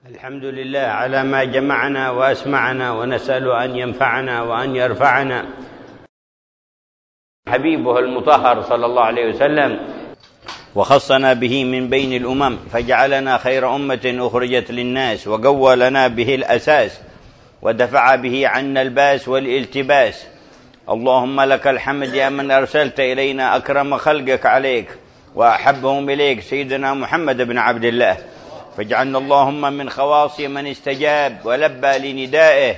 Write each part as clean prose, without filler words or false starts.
الحمد لله على ما جمعنا وأسمعنا، ونسأل أن ينفعنا وأن يرفعنا. حبيبه المطهر صلى الله عليه وسلم، وخصنا به من بين الأمم، فجعلنا خير أمة أخرجت للناس، وقوى لنا به الأساس، ودفع به عنا الباس والالتباس. اللهم لك الحمد يا من أرسلت إلينا أكرم خلقك عليك وأحبهم إليك سيدنا محمد بن عبد الله، فاجعلنا اللهم من خواص من استجاب ولبى لندائه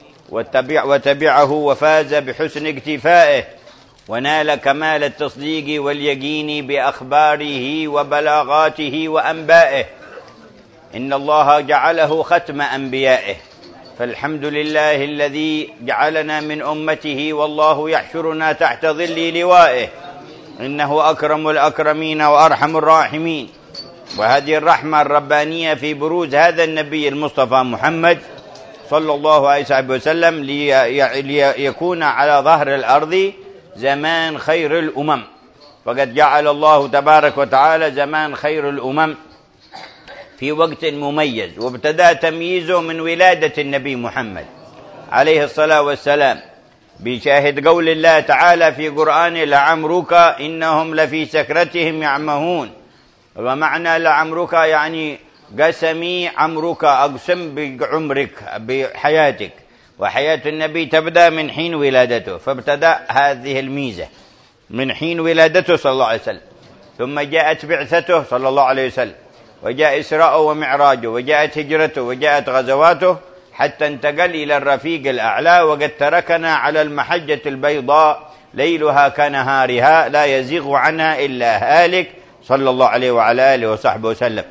وتبعه وفاز بحسن اكتفائه، ونال كمال التصديق واليقين بأخباره وبلاغاته وأنبائه. إن الله جعله ختم أنبيائه، فالحمد لله الذي جعلنا من أمته، والله يحشرنا تحت ظل لوائه، إنه أكرم الأكرمين وأرحم الراحمين. وهذه الرحمة الربانية في بروز هذا النبي المصطفى محمد صلى الله عليه وسلم ليكون على ظهر الأرض زمان خير الأمم، فقد جعل الله تبارك وتعالى زمان خير الأمم في وقت مميز، وابتدأ تمييزه من ولادة النبي محمد عليه الصلاة والسلام، بشاهد قول الله تعالى في قرآنه: لعمرك إنهم لفي سكرتهم يعمهون. ومعنى لعمرك يعني قسمي عمرك، أقسم بعمرك بحياتك، وحياة النبي تبدأ من حين ولادته، فابتدأ هذه الميزة من حين ولادته صلى الله عليه وسلم، ثم جاءت بعثته صلى الله عليه وسلم، وجاء إسراءه ومعراجه، وجاءت هجرته، وجاءت غزواته، حتى انتقل إلى الرفيق الأعلى، وقد تركنا على المحجة البيضاء ليلها كنهارها لا يزيغ عنها إلا هالك، صلى الله عليه وعلى آله وصحبه وسلم.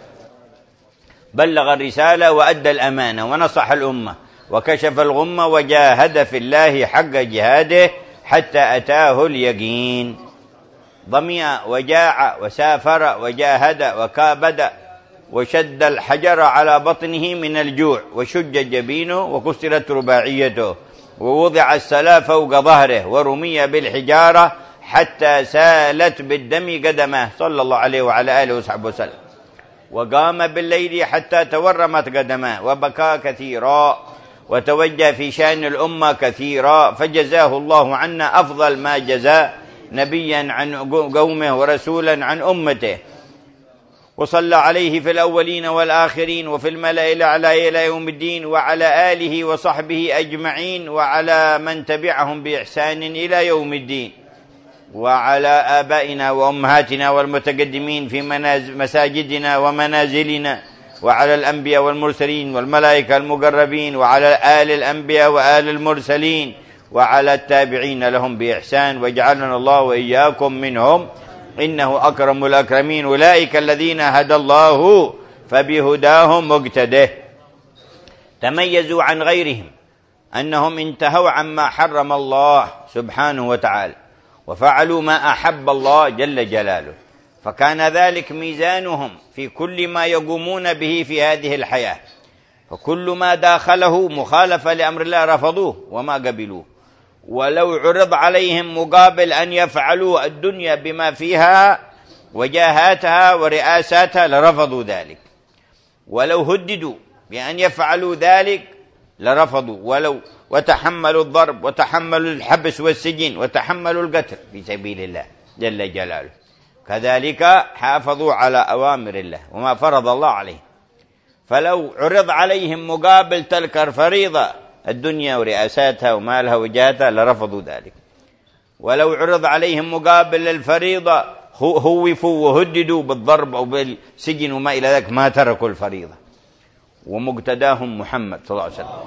بلغ الرسالة وأدى الأمانة ونصح الأمة وكشف الغمة، وجاهد في الله حق جهاده حتى أتاه اليقين. ضمئ وجاع وسافر وجاهد وكابد، وشد الحجر على بطنه من الجوع، وشج جبينه وكسرت رباعيته، ووضع السلا فوق ظهره، ورمي بالحجارة حتى سالت بالدم قدمه، صلى الله عليه وعلى آله وصحبه وسلم. وقام بالليل حتى تورمت قدماه، وبكى كثيرا، وتوجه في شأن الأمة كثيرا، فجزاه الله عنا أفضل ما جزى نبيا عن قومه ورسولا عن أمته، وصلى عليه في الأولين والآخرين وفي الملأ الأعلى إلى يوم الدين، وعلى آله وصحبه أجمعين، وعلى من تبعهم بإحسان إلى يوم الدين، وعلى آبائنا وأمهاتنا والمتقدمين في مساجدنا ومنازلنا، وعلى الأنبياء والمرسلين والملائكة المقربين، وعلى آل الأنبياء وآل المرسلين، وعلى التابعين لهم بإحسان، واجعلنا الله وإياكم منهم، إنه أكرم الأكرمين. أولئك الذين هدى الله فبهداهم مقتده. تميزوا عن غيرهم أنهم انتهوا عما حرم الله سبحانه وتعالى، وفعلوا ما أحب الله جل جلاله، فكان ذلك ميزانهم في كل ما يقومون به في هذه الحياة، فكل ما داخله مخالفة لأمر الله رفضوه وما قبلوه، ولو عرض عليهم مقابل أن يفعلوا الدنيا بما فيها وجاهاتها ورئاساتها لرفضوا ذلك، ولو هددوا بأن يفعلوا ذلك لرفضوا، وتحملوا الضرب، وتحملوا الحبس والسجن، وتحملوا القتل في سبيل الله جل جلاله. كذلك حافظوا على أوامر الله وما فرض الله عليهم، فلو عرض عليهم مقابل تلك الفريضة الدنيا ورئاساتها ومالها وجاهتها لرفضوا ذلك، ولو عرض عليهم مقابل الفريضة هوفوا وهددوا بالضرب أو بالسجن وما إلى ذلك ما تركوا الفريضة. ومقتداهم محمد صلى الله عليه وسلم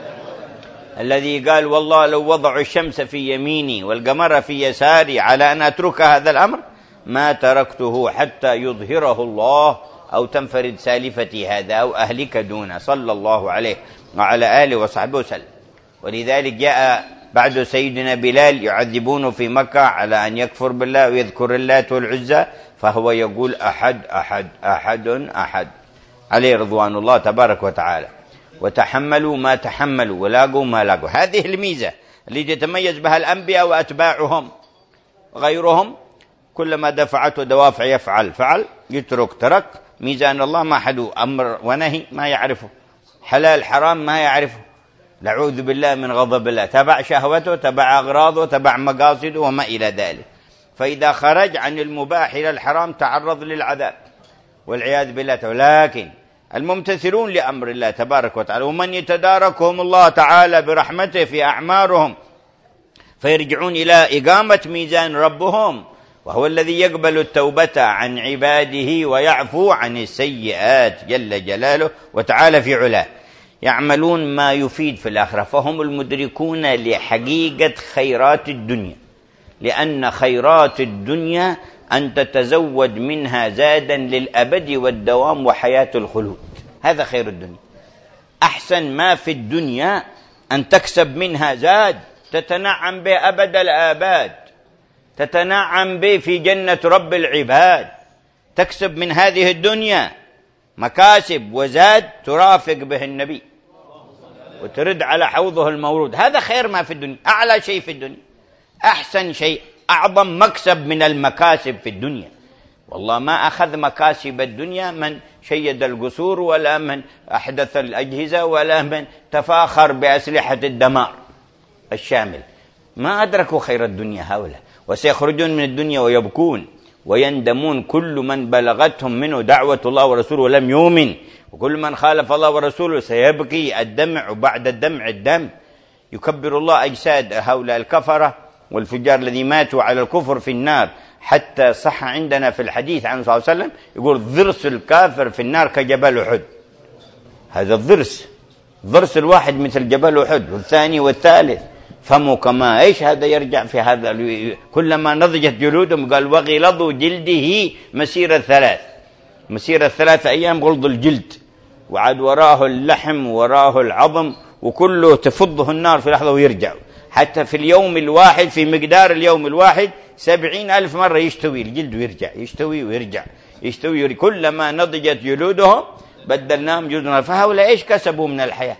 الذي قال: والله لو وضعوا الشمس في يميني والقمر في يساري على أن أترك هذا الأمر ما تركته حتى يظهره الله، أو تنفرد سالفتي هذا أو أهلك دونه، صلى الله عليه وعلى آله وصحبه وسلم. ولذلك جاء بعد سيدنا بلال يعذبونه في مكة على أن يكفر بالله ويذكر اللات والعزى، فهو يقول: أحد أحد أحد أحد، عليه رضوان الله تبارك وتعالى. وتحملوا ما تحملوا ولاقوا ما لاقوا. هذه الميزة اللي يتميز بها الأنبياء وأتباعهم. غيرهم كلما دفعته دوافع يفعل فعل، يترك ترك. ميزان الله ما حد أمر ونهي ما يعرفه، حلال حرام ما يعرفه، نعوذ بالله من غضب الله، تبع شهوته، تبع أغراضه، تبع مقاصده وما إلى ذلك. فإذا خرج عن المباح إلى الحرام تعرض للعذاب والعياذ بالله. ولكن الممتثلون لأمر الله تبارك وتعالى ومن يتداركهم الله تعالى برحمته في أعمارهم فيرجعون إلى إقامة ميزان ربهم، وهو الذي يقبل التوبة عن عباده ويعفو عن السيئات جل جلاله وتعالى في علاه، يعملون ما يفيد في الآخرة، فهم المدركون لحقيقة خيرات الدنيا. لأن خيرات الدنيا أن تتزود منها زادا للأبد والدوام وحياة الخلود، هذا خير الدنيا. أحسن ما في الدنيا أن تكسب منها زاد تتنعم به أبد الآباد، تتنعم به في جنة رب العباد، تكسب من هذه الدنيا مكاسب وزاد ترافق به النبي وترد على حوضه المورود، هذا خير ما في الدنيا، أعلى شيء في الدنيا، أحسن شيء، أعظم مكسب من المكاسب في الدنيا. والله ما أخذ مكاسب الدنيا من شيد القصور ولا من أحدث الأجهزة ولا من تفاخر بأسلحة الدمار الشامل، ما أدركوا خير الدنيا هؤلاء، وسيخرجون من الدنيا ويبكون ويندمون كل من بلغتهم منه دعوة الله ورسوله ولم يؤمن، وكل من خالف الله ورسوله سيبكي الدمع، وبعد الدمع الدم. يكبر الله أجساد هؤلاء الكفرة والفجار الذين ماتوا على الكفر في النار، حتى صح عندنا في الحديث عن صلى الله عليه وسلم يقول ضرس الكافر في النار كجبل أحد. هذا الضرس الواحد مثل جبل أحد، والثاني والثالث فموا كما ايش هذا يرجع في هذا، كلما نضجت جلودهم قال وغلظوا جلده مسيرة 3 أيام غلظ الجلد، وعاد وراه اللحم وراه العظم، وكله تفضه النار في لحظة ويرجع، حتى في اليوم الواحد في مقدار اليوم الواحد 70,000 مرة يشتوي الجلد ويرجع، يشتوي ويرجع، يشتوي ويرجع. كلما نضجت جلودهم بدلناهم جلودا. فهؤلاء ايش كسبوا من الحياة؟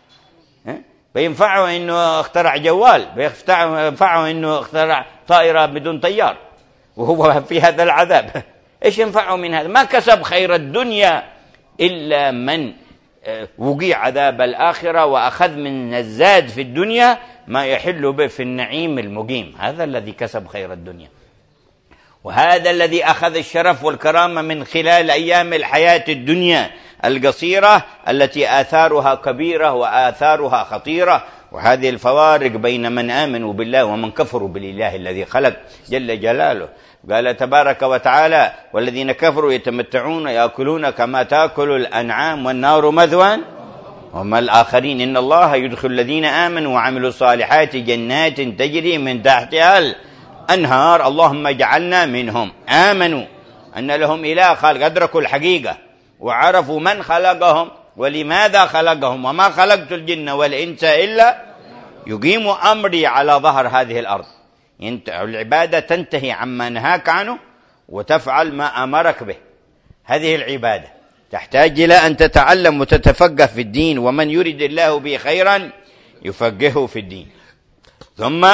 بينفعوا انه اخترع جوال، بينفعوا انه اخترع طائرة بدون طيار وهو في هذا العذاب، ايش ينفعوا من هذا؟ ما كسب خير الدنيا إلا من وقي عذاب الآخرة وأخذ من الزاد في الدنيا ما يحل به في النعيم المقيم، هذا الذي كسب خير الدنيا، وهذا الذي أخذ الشرف والكرامة من خلال أيام الحياة الدنيا القصيرة التي آثارها كبيرة وآثارها خطيرة. وهذه الفوارق بين من آمنوا بالله ومن كفروا بالله الذي خلق جل جلاله. قال تبارك وتعالى والذين كفروا يتمتعون يأكلون كما تأكل الأنعام والنار مثوى وما الآخرين إن الله يدخل الذين آمنوا وعملوا الصالحات جنات تجري من تحتها الأنهار. اللهم اجعلنا منهم. آمنوا أن لهم إله خالق، أدركوا الحقيقة وعرفوا من خلقهم ولماذا خلقهم، وما خلقت الجن والإنس إلا يقيم أمري على ظهر هذه الأرض. العبادة تنتهي عما نهاك عنه وتفعل ما أمرك به. هذه العبادة تحتاج إلى أن تتعلم وتتفقه في الدين، ومن يريد الله به خيرا يفقهه في الدين. ثم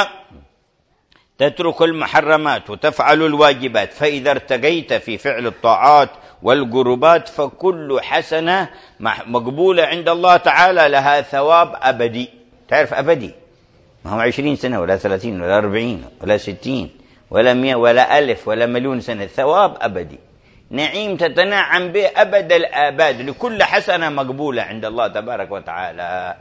تترك المحرمات وتفعل الواجبات، فإذا ارتقيت في فعل الطاعات والقربات فكل حسنة مقبولة عند الله تعالى لها ثواب أبدي. تعرف أبدي ما هو 20 سنة ولا 30 ولا 40 ولا 60 ولا 100 ولا 1000 ولا مليون سنة، ثواب أبدي، نعيم تتنعم به أبد الآباد، لكل حسنة مقبولة عند الله تبارك وتعالى.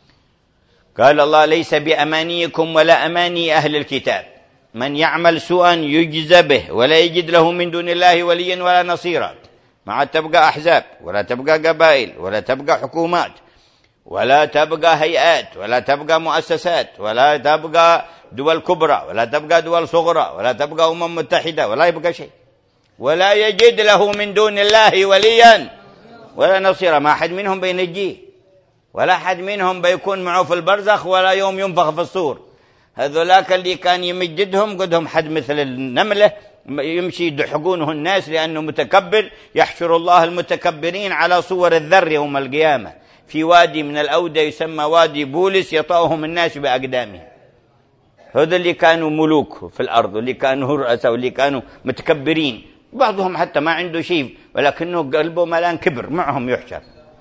قال الله ليس بأمانيكم ولا أماني أهل الكتاب، من يعمل سوءا يجزى به ولا يجد له من دون الله وليا ولا نصيرا. ما عاد تبقى أحزاب ولا تبقى قبائل ولا تبقى حكومات ولا تبقى هيئات ولا تبقى مؤسسات ولا تبقى دول كبرى ولا تبقى دول صغرى ولا تبقى متحدة ولا يبقى شيء، ولا يجد له من دون الله وليا ولا نصيرا. ما أحد منهم بينجيه ولا أحد منهم بيكون معه في البرزخ ولا يوم ينفخ في الصور. هذولاك اللي كان يمجدهم قدهم حد مثل النملة يمشي يدحقونه الناس لأنه متكبر. يحشر الله المتكبرين على صور الذر يوم القيامة في وادي من الأودية يسمى وادي بولس يطأهم الناس بأقدامهم. هذا اللي كانوا ملوك في الأرض واللي كانوا رؤساء واللي كانوا متكبرين، بعضهم حتى ما عنده شيء ولكنه قلبه ملان كبر، معهم يحشر.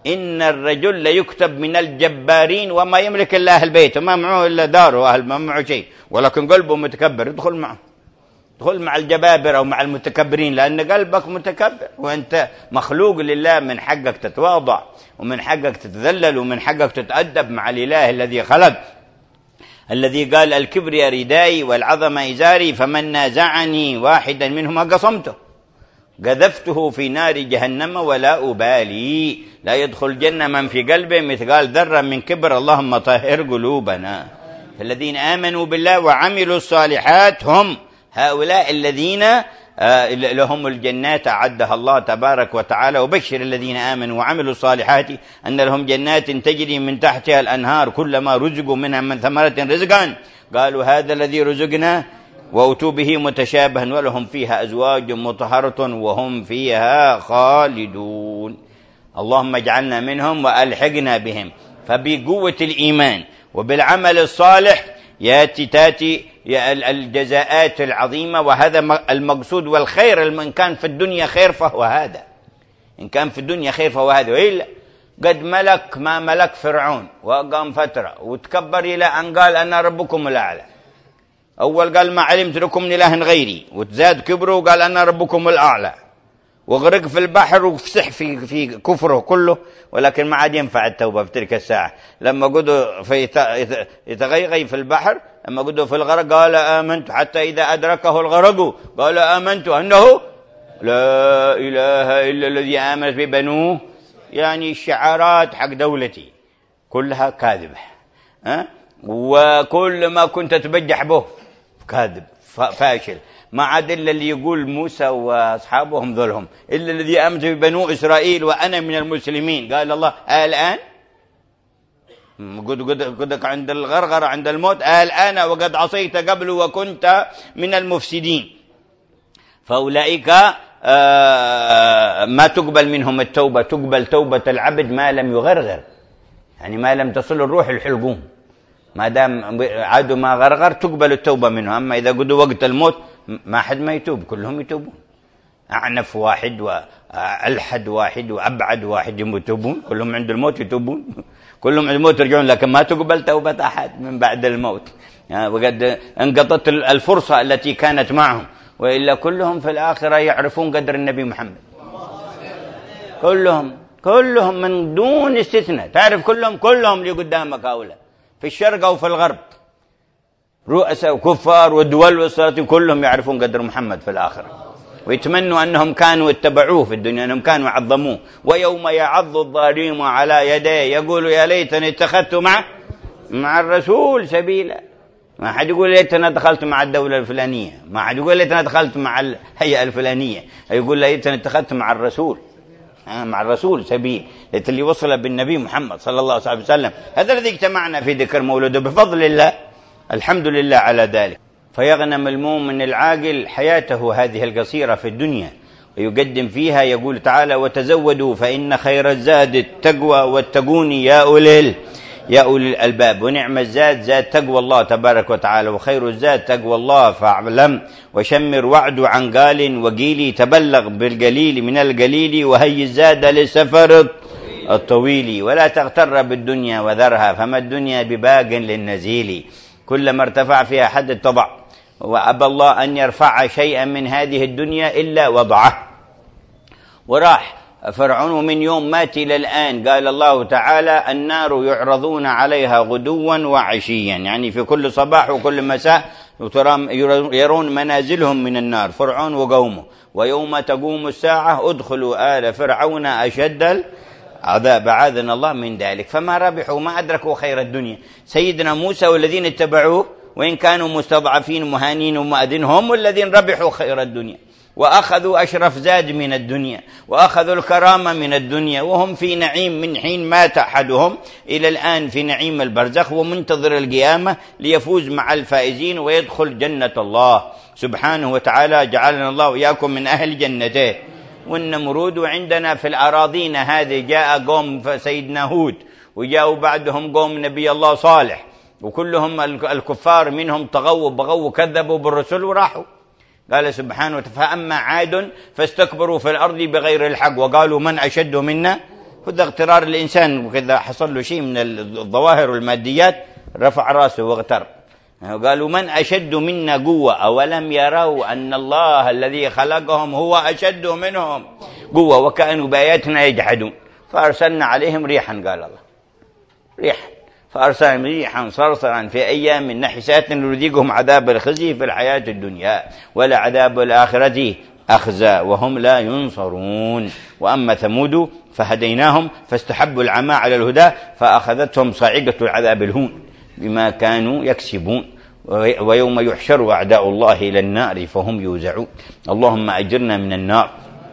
إن الرجل ليكتب من الجبارين وما يملك إلا أهل بيته، ما معه إلا داره، ما معه شيء، ولكن قلبه متكبر، ادخل معه، ادخل مع الجبابرة أو مع المتكبرين، لأن قلبك متكبر، وأنت مخلوق لله، من حقك تتواضع، ومن حقك تتذلل، ومن حقك تتأدب مع الإله الذي خلق، الذي قال الكبرياء ردائي والعظمة إزاري، فمن نازعني واحدا منهما قصمته قذفته في نار جهنم ولا أبالي. لا يدخل الجنة من في قلبه مثقال ذرة من كبر، اللهم طهر قلوبنا. الذين آمنوا بالله وعملوا الصالحات هم هؤلاء الذين لهم الجنات أعدها الله تبارك وتعالى. وبشر الذين آمنوا وعملوا الصالحات أن لهم جنات تجري من تحتها الأنهار كلما رزقوا منها من ثمرة رزقا قالوا هذا الذي رزقنا وأتوا به متشابها ولهم فيها أزواج مطهرة وهم فيها خالدون. اللهم اجعلنا منهم وألحقنا بهم. فبقوة الإيمان وبالعمل الصالح تأتي الجزاءات العظيمة، وهذا المقصود. والخير إن كان في الدنيا خير فهو هذا، إن كان في الدنيا خير فهو هذا. وإلا قد ملك ما ملك فرعون وقام فترة وتكبر إلى أن قال أنا ربكم الأعلى. أول قال ما علمت لكم من إله غيري، وتزاد كبره وقال أنا ربكم الأعلى، وغرق في البحر وفسح في كفره كله. ولكن ما عاد ينفع التوبة في تلك الساعة. لما قدوا يتغيغي في البحر، لما قدوا في الغرق قال آمنت، حتى إذا أدركه الغرق قال آمنت أنه لا إله إلا الذي آمنت ببنوه. يعني الشعارات حق دولتي كلها كاذبة، وكل ما كنت تبجح به كاذب فاشل. ما عاد إلا اللي يقول موسى وأصحابهم ذلهم إلا الذي آمنت ببنو إسرائيل وأنا من المسلمين. قال الله الآن قدك عند الغرغرة عند الموت الآن وقد عصيت قبل وكنت من المفسدين. فأولئك ما تقبل منهم التوبة، تقبل توبة العبد ما لم يغرغر، يعني ما لم تصل الروح الحلقوم، ما دام عادوا ما غرغر تقبل التوبة منه. أما إذا قدوا وقت الموت ما حد ما يتوب، كلهم يتوبون. أعنف واحد وألحد واحد وأبعد واحد يتوبون، كلهم عند الموت يتوبون، كلهم عند الموت يرجعون، لكن ما تقبل توبة أحد من بعد الموت. وقد انقضت الفرصة التي كانت معهم، وإلا كلهم في الآخرة يعرفون قدر النبي محمد، كلهم من دون استثناء، تعرف كلهم اللي قدامك هؤلاء في الشرق أو في الغرب، رؤساء وكفار والدول والسلاطين، كلهم يعرفون قدر محمد في الآخرة، ويتمنوا أنهم كانوا اتبعوه في الدنيا، أنهم كانوا عظموه. ويوم يعض الظالم على يديه يقول يا ليتني اتخذت مع الرسول سبيلا. ما حد يقول ليتني دخلت مع الدولة الفلانية، ما حد يقول ليتني دخلت مع الهيئة الفلانية، يقول ليتني اتخذت مع الرسول، مع الرسول سبيل، اللي وصل بالنبي محمد صلى الله عليه وسلم. هذا الذي اجتمعنا في ذكر مولده بفضل الله، الحمد لله على ذلك. فيغنم المؤمن العاقل حياته هذه القصيرة في الدنيا ويقدم فيها. يقول تعالى وتزودوا فإن خير الزاد التقوى واتقوني يا أولي الألباب. ونعم الزاد زاد تقوى الله تبارك وتعالى، وخير الزاد تقوى الله. فاعلم وشمر وعد عن قال وقيلي، تبلغ بالقليل من القليل وهي الزاد للسفر الطويل. ولا تغتر بالدنيا وذرها فما الدنيا بباق للنزيل. كلما ارتفع فيها حد اتضع، وأبى الله أن يرفع شيئا من هذه الدنيا إلا وضعه. وراح فرعون من يوم مات إلى الآن. قال الله تعالى النار يعرضون عليها غدوا وعشيا، يعني في كل صباح وكل مساء يرون منازلهم من النار، فرعون وقومه. ويوم تقوم الساعة ادخلوا آل فرعون أشد العذاب، أعاذنا الله من ذلك. فما ربحوا ما أدركوا خير الدنيا. سيدنا موسى والذين اتبعوه وإن كانوا مستضعفين مهانين ومؤذين، هم الذين ربحوا خير الدنيا وأخذوا أشرف زاد من الدنيا وأخذوا الكرامة من الدنيا، وهم في نعيم من حين مات أحدهم إلى الآن في نعيم البرزخ، ومنتظر القيامة ليفوز مع الفائزين ويدخل جنة الله سبحانه وتعالى. جعلنا الله وإياكم من أهل جنته. والنمرود عندنا في الأراضين هذه جاء قوم سيدنا هود، وجاءوا بعدهم قوم نبي الله صالح، وكلهم الكفار منهم طغوا بغوا كذبوا بالرسل وراحوا. قال سبحانه فأما عاد فاستكبروا في الأرض بغير الحق وقالوا من أشد منا وإذا اغترار الإنسان وكذا حصل له شيء من الظواهر والماديات رفع رأسه واغتر. قالوا من أشد منا قوة أولم يروا أن الله الذي خلقهم هو أشد منهم قوة وكانوا بآياتنا يجحدون فأرسلنا عليهم ريحا. قال الله ريحا، فأرسلنا ريحا صرصرا في أيام نحسات نذيقهم عذاب الخزي في الحياة الدنيا ولعذاب الآخرة أخزى وهم لا ينصرون. وأما ثمود فهديناهم فاستحبوا العمى على الهدى فأخذتهم صاعقة العذاب الهون بما كانوا يكسبون ويوم يحشر أعداء الله إلى النار فهم يوزعون. اللهم أجرنا من النار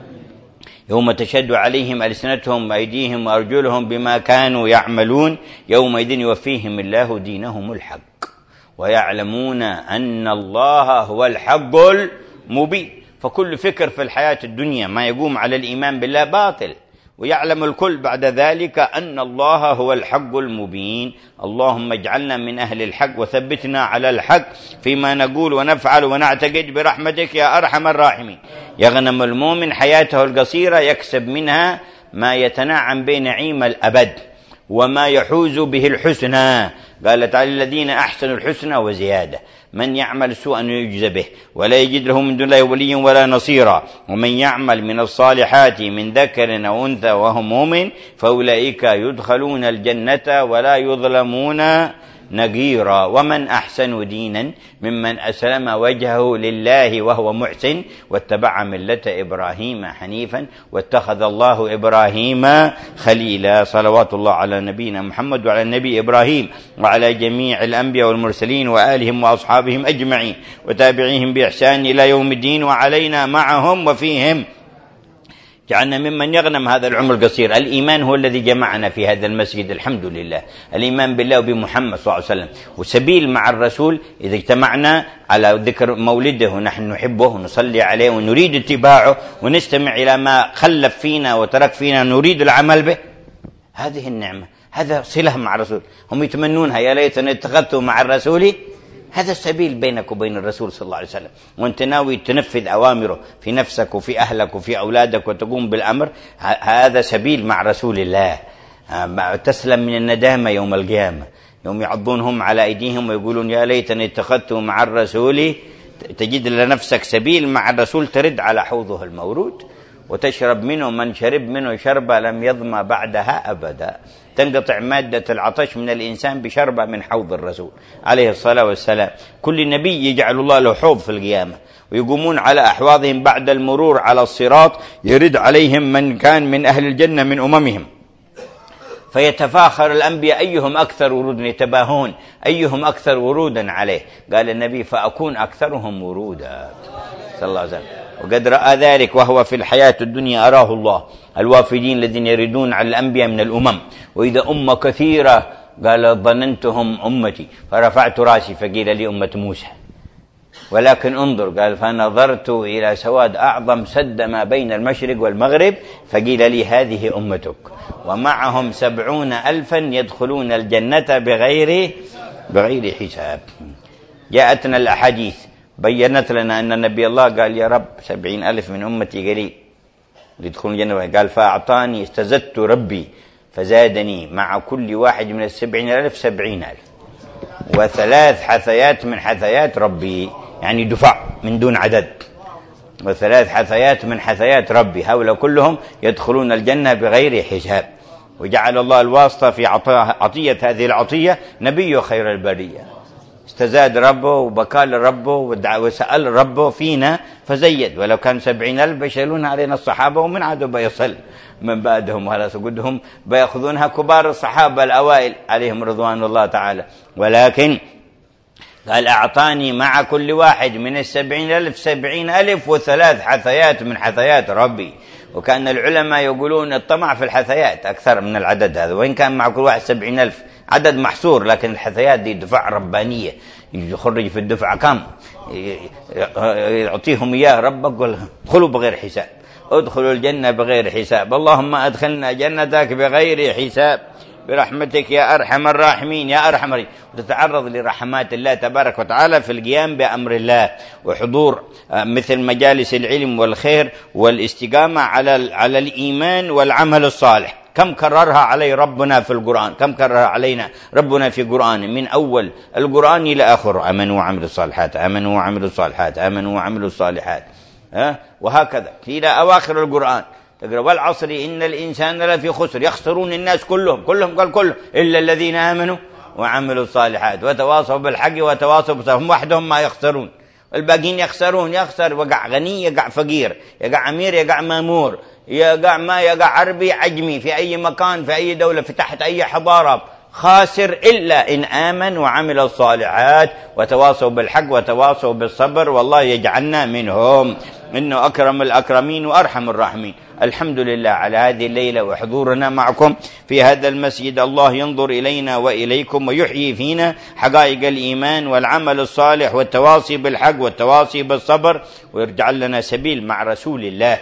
يوم تشد عليهم ألسنتهم وأيديهم وأرجلهم بما كانوا يعملون يومئذ يوفيهم الله دينهم الحق ويعلمون أن الله هو الحق المبين. فكل فكر في الحياة الدنيا ما يقوم على الإيمان بالله باطل، ويعلم الكل بعد ذلك أن الله هو الحق المبين. اللهم اجعلنا من أهل الحق وثبتنا على الحق فيما نقول ونفعل ونعتقد برحمتك يا أرحم الراحمين. يغنم المؤمن حياته القصيرة يكسب منها ما يتنعم بنعيم الأبد وما يحوز به الحسنى. قال تعالى الذين أحسنوا الحسنى وزيادة. من يعمل سوءا يجزى به ولا يجد له من دون الله وليا ولا نصيرا ومن يعمل من الصالحات من ذكر أو أنثى وهو مؤمن فأولئك يدخلون الجنة ولا يظلمون نقيرا. ومن أحسن دينا ممن أسلم وجهه لله وهو محسن واتبع ملة إبراهيم حنيفا واتخذ الله إبراهيم خليلا. صلوات الله على نبينا محمد وعلى النبي إبراهيم وعلى جميع الأنبياء والمرسلين وآلهم وأصحابهم أجمعين وتابعيهم بإحسان إلى يوم الدين وعلينا معهم وفيهم. جعلنا ممن يغنم هذا العمر القصير. الإيمان هو الذي جمعنا في هذا المسجد الحمد لله، الإيمان بالله وبمحمد صلى الله عليه وسلم وسبيل مع الرسول. إذا اجتمعنا على ذكر مولده ونحن نحبه ونصلي عليه ونريد اتباعه ونستمع إلى ما خلف فينا وترك فينا نريد العمل به، هذه النعمة، هذا صلة مع الرسول. هم يتمنونها يا ليتني اتخذت مع الرسول. هذا السبيل بينك وبين الرسول صلى الله عليه وسلم، وانت ناوي تنفذ أوامره في نفسك وفي أهلك وفي أولادك وتقوم بالأمر، هذا سبيل مع رسول الله. تسلم من الندامة يوم القيامة يوم يعضونهم على أيديهم ويقولون يا ليتني اتخذت مع الرسول. تجد لنفسك سبيل مع الرسول ترد على حوضه المورود وتشرب منه من شرب منه شربة لم يظمأ بعدها أبدا. تنقطع مادة العطش من الإنسان بشربة من حوض الرسول عليه الصلاة والسلام. كل نبي يجعل الله له حوض في القيامة ويقومون على أحواضهم بعد المرور على الصراط يرد عليهم من كان من أهل الجنة من أممهم فيتفاخر الأنبياء أيهم أكثر ورودا، يتباهون أيهم أكثر ورودا عليه. قال النبي فأكون أكثرهم ورودا صلى الله عليه وسلم. وقد رأى ذلك وهو في الحياة الدنيا أراه الله الوافدين الذين يردون على الأنبياء من الأمم. وإذا أمة كثيرة قال ظننتهم أمتي فرفعت رأسي فقيل لي أمة موسى ولكن انظر قال فنظرت إلى سواد أعظم سد ما بين المشرق والمغرب فقيل لي هذه أمتك ومعهم 70,000 يدخلون الجنة بغير حساب. جاءتنا الأحاديث بيّنت لنا أن النبي الله قال يا رب 70,000 من أمتي قليل يدخلون الجنة. قال فأعطاني استزدت ربي فزادني مع كل واحد من 70,000 70,000 وثلاث حثيات من حثيات ربي، يعني دفع من دون عدد، وثلاث حثيات من حثيات ربي هؤلاء كلهم يدخلون الجنة بغير حساب. وجعل الله الواسطة في عطية هذه العطية نبيه خير البرية، استزاد ربه وبكى لربه وسأل ربه فينا فزيد. ولو كان 70,000 بيشيلون علينا الصحابة ومن عادوا بيصل من بعدهم ولا سجودهم بيأخذونها كبار الصحابة الأوائل عليهم رضوان الله تعالى. ولكن قال أعطاني مع كل واحد من 70,000 70,000 وثلاث حثيات من حثيات ربي. وكان العلماء يقولون الطمع في الحثيات أكثر من العدد هذا، وإن كان مع كل واحد 70,000 عدد محصور، لكن الحثيات دي دفع ربانية يخرج في الدفع كم يعطيهم إياه ربك ادخلوا بغير حساب، ادخلوا الجنة بغير حساب. اللهم أدخلنا جنتك بغير حساب برحمتك يا أرحم الراحمين يا أرحم الراحمين. وتتعرض لرحمات الله تبارك وتعالى في القيام بأمر الله وحضور مثل مجالس العلم والخير والاستقامة على الإيمان والعمل الصالح. كم كررها علي ربنا في القرآن، كم كررها علينا ربنا في قرآن من أول القرآن إلى آخر: آمنوا وعملوا الصالحات، آمنوا وعملوا الصالحات، آمنوا وعملوا الصالحات، وهكذا إلى أواخر القرآن. تقرأ: والعصر إن الإنسان لفي خسر، يخسرون الناس كلهم قال كلهم إلا الذين آمنوا وعملوا الصالحات وتواصوا بالحق وتواصوا بالصبر. هم وحدهم ما يخسرون، الباقين يخسرون. يخسر وقع غني يقع فقير، يقع أمير يقع مامور، يقع ما يقع عربي عجمي، في أي مكان في أي دولة في تحت أي حضارة، خاسر إلا إن آمن وعمل الصالحات وتواصوا بالحق وتواصوا بالصبر. والله يجعلنا منهم، إنه أكرم الأكرمين وأرحم الراحمين. الحمد لله على هذه الليلة وحضورنا معكم في هذا المسجد. الله ينظر إلينا وإليكم ويحيي فينا حقائق الإيمان والعمل الصالح والتواصي بالحق والتواصي بالصبر، ويرجع لنا سبيل مع رسول الله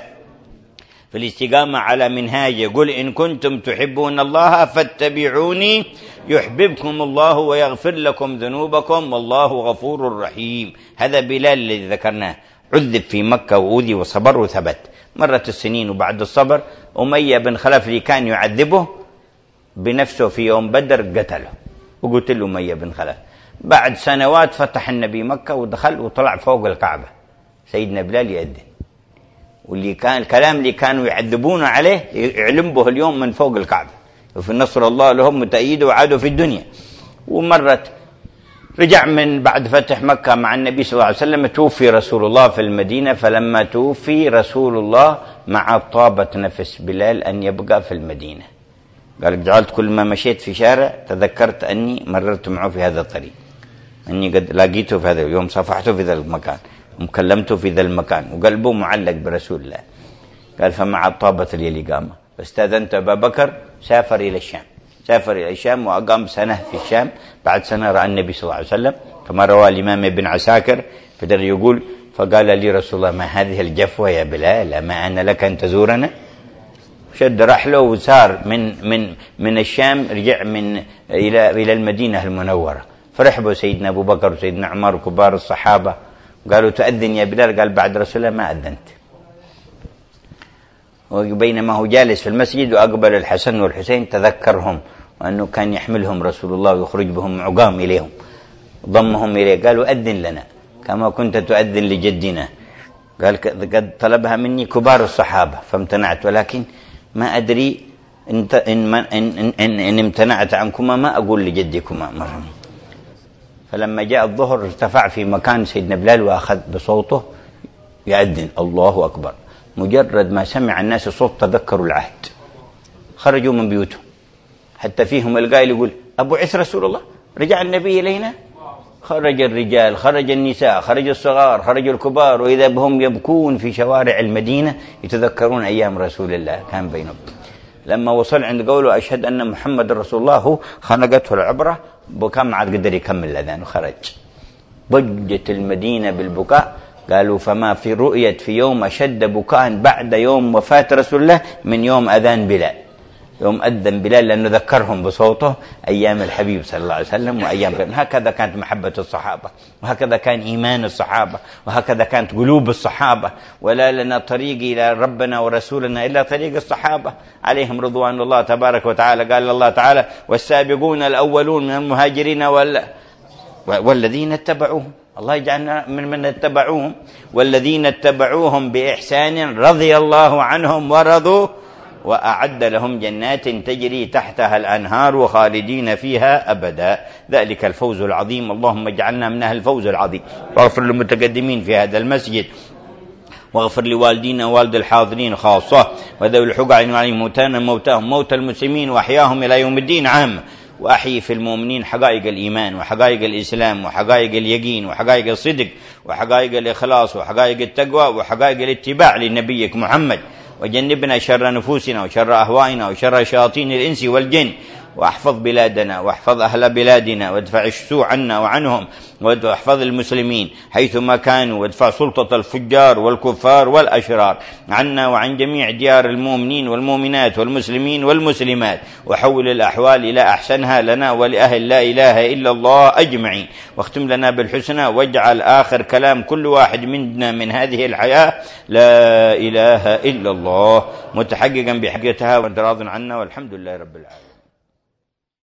في الاستقامة على منهاجه. قل إن كنتم تحبون الله فاتبعوني يحببكم الله ويغفر لكم ذنوبكم والله غفور رحيم. هذا بلال الذي ذكرناه، عذب في مكة وأوذي وصبر وثبت. مرت السنين وبعد الصبر أمية بن خلف اللي كان يعذبه بنفسه في يوم بدر قتله، وقتل أمية بن خلف. بعد سنوات فتح النبي مكة ودخل وطلع فوق الكعبة سيدنا بلال يأذن، واللي كان الكلام اللي كانوا يعذبون عليه يعلم به اليوم من فوق الكعبة. وفي نصر الله لهم متأيد وعادوا في الدنيا. ومرت رجع من بعد فتح مكة مع النبي صلى الله عليه وسلم، توفي رسول الله في المدينة. فلما توفي رسول الله مع طابة نفس بلال أن يبقى في المدينة. قال: جعلت كل ما مشيت في شارع تذكرت أني مررت معه في هذا الطريق، أني قد لاقيته في هذا اليوم، صفحته في ذا المكان، ومكلمته في ذا المكان، وقلبه معلق برسول الله. قال: فمع طابة اليلي قامة، فاستأذنت أبا بكر، سافر إلى الشام وأقام سنة في الشام. بعد سنة رأى النبي صلى الله عليه وسلم كما روى الإمام ابن عساكر فدر يقول: فقال لي رسول الله: ما هذه الجفوة يا بلال؟ أما أنا لك أن تزورنا؟ شد رحله وسار من الشام، رجع إلى المدينة المنورة. فرحبوا سيدنا أبو بكر وسيدنا عمر وكبار الصحابة، قالوا: تؤذن يا بلال؟ قال: بعد رسول الله ما أذنت. وبينما هو جالس في المسجد وأقبل الحسن والحسين تذكرهم، وأنه كان يحملهم رسول الله ويخرج بهم عقام إليهم، ضمهم إليه. قالوا: أذن لنا كما كنت تؤذن لجدنا. قال: قد طلبها مني كبار الصحابة فامتنعت، ولكن ما أدري إن امتنعت عنكما ما أقول لجدكما مرة. فلما جاء الظهر ارتفع في مكان سيدنا بلال وأخذ بصوته يأذن: الله أكبر. مجرد ما سمع الناس صوت تذكروا العهد، خرجوا من بيوتهم، حتى فيهم القائل يقول: أبو عث رسول الله، رجع النبي إلينا. خرج الرجال، خرج النساء، خرج الصغار، خرج الكبار، وإذا بهم يبكون في شوارع المدينة يتذكرون أيام رسول الله كان بينهم. لما وصل عند قوله: أشهد أن محمد رسول الله، خنقته العبرة، بكى ما عاد قدر يكمل الأذان وخرج. ضجت المدينة بالبكاء. قالوا: فما في رؤية في يوم أشد بكاء بعد يوم وفاة رسول الله من يوم أذان بلال. يوم أذن بلال لأنه ذكرهم بصوته أيام الحبيب صلى الله عليه وسلم وأيام. هكذا كانت محبة الصحابة، وهكذا كان إيمان الصحابة، وهكذا كانت قلوب الصحابة. ولا لنا طريق إلى ربنا ورسولنا إلا طريق الصحابة عليهم رضوان الله تبارك وتعالى. قال الله تعالى: والسابقون الأولون من المهاجرين والذين اتبعوهم. الله يجعلنا من اتبعوهم. والذين اتبعوهم بإحسان رضي الله عنهم ورضوا وأعد لهم جنات تجري تحتها الأنهار وخالدين فيها أبدا، ذلك الفوز العظيم. اللهم اجعلنا من أهل الفوز العظيم. واغفر للمتقدمين في هذا المسجد، واغفر لوالدينا ووالد الحاضرين خاصة، وذوي الحق عليهم موتانا موتاهم، موتى المسلمين وأحياهم إلى يوم الدين عامة. وأحيي في المؤمنين حقائق الإيمان وحقائق الإسلام وحقائق اليقين وحقائق الصدق وحقائق الإخلاص وحقائق التقوى وحقائق الاتباع لنبيك محمد. وجنبنا شر نفوسنا وشر أهوائنا وشر شياطين الإنس والجن، واحفظ بلادنا واحفظ أهل بلادنا، وادفع السوء عنا وعنهم، واحفظ المسلمين حيثما كانوا، وادفع سلطة الفجار والكفار والأشرار عنا وعن جميع ديار المؤمنين والمؤمنات والمسلمين والمسلمات، وحول الأحوال إلى أحسنها لنا ولأهل لا إله إلا الله أجمعين، واختم لنا بالحسنى، واجعل آخر كلام كل واحد منا من هذه الحياة لا إله إلا الله، متحققا بحقيقتها، وانت راض عنا، والحمد لله رب العالمين.